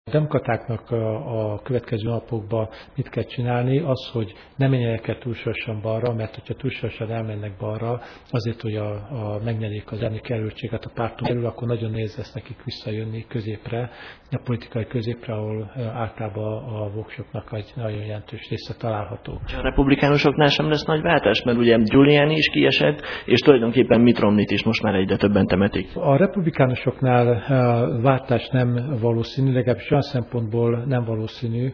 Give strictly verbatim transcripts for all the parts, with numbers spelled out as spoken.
A demokratáknak a, a következő napokban mit kell csinálni, az, hogy ne menjenek el túlsorosan balra, mert hogyha túlsorosan elmennek balra, azért, hogy a, a megnyerik az elnöki jelöltséget a párton belül, akkor nagyon nehéz lesz nekik visszajönni középre, a politikai középre, ahol általában a voksoknak egy nagyon jelentős része található. A republikánusoknál sem lesz nagy váltás, mert ugye Giuliani is kiesett, és tulajdonképpen Mitt Romneyt is most már egyre többen temetik. A republikánusoknál váltás nem valószínű, legalábbis olyan szempontból nem valószínű,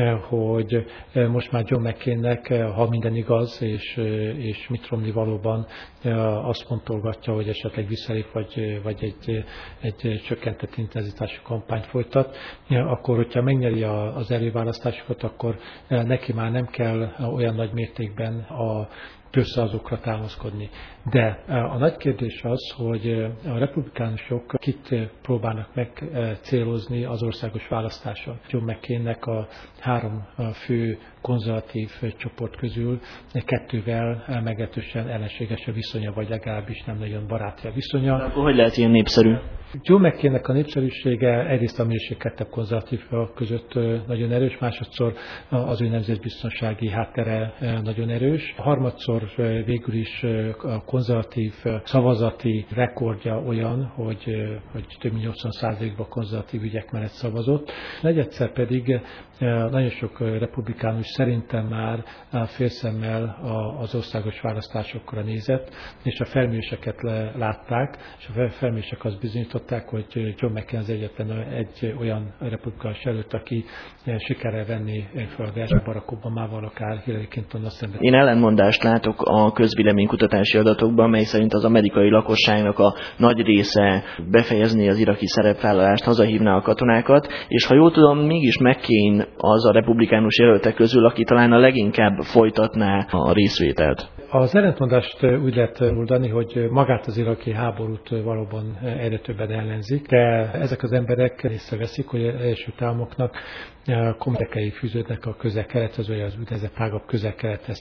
hogy most már John McCainnek, ha minden igaz, és, és Mitt Romney valóban azt fontolgatja, hogy esetleg visszalép, vagy, vagy egy, egy csökkentett intenzitású kampányt folytat, akkor, hogyha megnyeri az előválasztásokat, akkor neki már nem kell olyan nagy mértékben a közszavazókra támaszkodni. De a nagy kérdés az, hogy a republikánusok kit próbálnak megcélozni az országos választáson. John McCainnek a három fő konzervatív csoport közül kettővel meglehetősen ellenséges a viszonya, vagy legalábbis nem nagyon baráti a viszonya. De akkor hogy lehet ilyen népszerű? John McCainnek a népszerűsége egyrészt a mérsékeltebb konzervatív között nagyon erős, másodszor az ő nemzetbiztonsági háttere nagyon erős. Harmadszor végül is a konzervatív szavazati rekordja olyan, hogy, hogy több mint nyolcvan százalékban konzervatív ügyek mellett szavazott. Negyedszer pedig nagyon sok republikánus szerintem már félszemmel az országos választásokra nézett, és a felméréseket látták, és a felmérések azt bizonyították, hogy John McCain az egyetlen egy olyan republikánus előtt, aki sikerrel venni fel a versenyt Barack Obamával, akár Hillary Clintonnal szemben. Én ellentmondást látok a közvéleménykutatási adatokban, mely szerint az amerikai lakosságnak a nagy része befejezni az iraki szerepvállalást, hazahívná a katonákat, és ha jól tudom, mégis McCain az a republikánus jelöltek közül, aki talán a leginkább folytatná a részvételt. Az ellentmondást úgy lehet oldani, hogy magát az iraki háborút valóban egyre többen ellenzik, de ezek az emberek észreveszik, hogy az Egyesült Államoknak komolyan érdekei fűződnek a közel-kelethez, vagy az úgynevezett tágabb közel-kelethez.